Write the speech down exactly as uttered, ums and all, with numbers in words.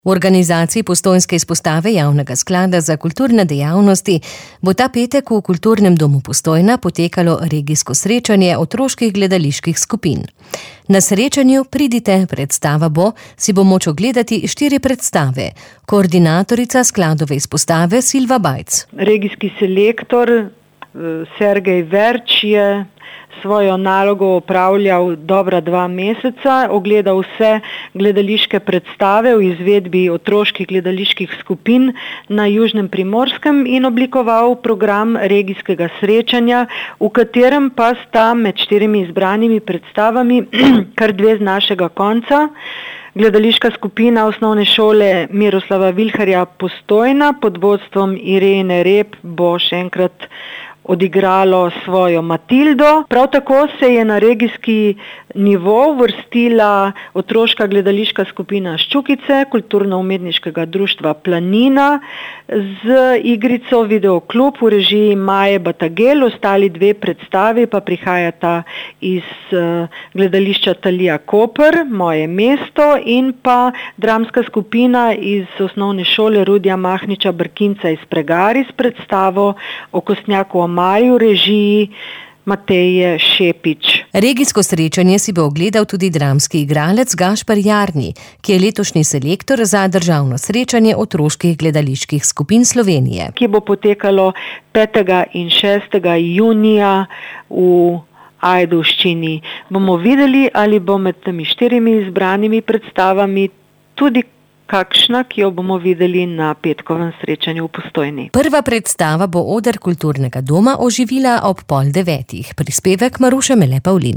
V organizaciji postojnske izpostave Javnega sklada za kulturne dejavnosti bo ta petek v Kulturnem domu Postojna potekalo regijsko srečanje otroških gledaliških skupin. Na srečanju Pridite, predstava bo, si bo moč ogledati štiri predstave. Koordinatorica skladove izpostave Silva Bajc. Regijski selektor Sergej Verč je svojo nalogo opravljal dobra dva meseca, ogledal vse gledališke predstave v izvedbi otroških gledaliških skupin na Južnem Primorskem in oblikoval program regijskega srečanja, v katerem pa sta med štirimi izbranimi predstavami kar dve z našega konca. Gledališka skupina osnovne šole Miroslava Vilharja Postojna pod vodstvom Irene Rep bo še enkrat odigralo svojo Matildo. Prav tako se je na regijski nivo vrstila otroška gledališka skupina Ščukice Kulturno-umetniškega društva Planina z igrico Videoklub v režiji Maje Batagel. Ostali dve predstavi pa prihajata iz gledališča Talija Koper, Moje mesto, in pa dramska skupina iz osnovne šole Rudija Mahniča Brkinca iz Pregari s predstavo Okostnjak v Marju, režiji Mateje Šepič. Regijsko srečanje si bo ogledal tudi dramski igralec Gašper Jarni, ki je letošnji selektor za državno srečanje otroških gledaliških skupin Slovenije, ki bo potekalo petega in šestega junija v Ajdovščini. Bomo videli, ali bo med temi štirimi izbranimi predstavami tudi kakšna, ki jo bomo videli na petkovem srečanju v Postojni. Prva predstava bo oder Kulturnega doma oživila ob pol devetih. Prispevek Maruše Mele Pavlin.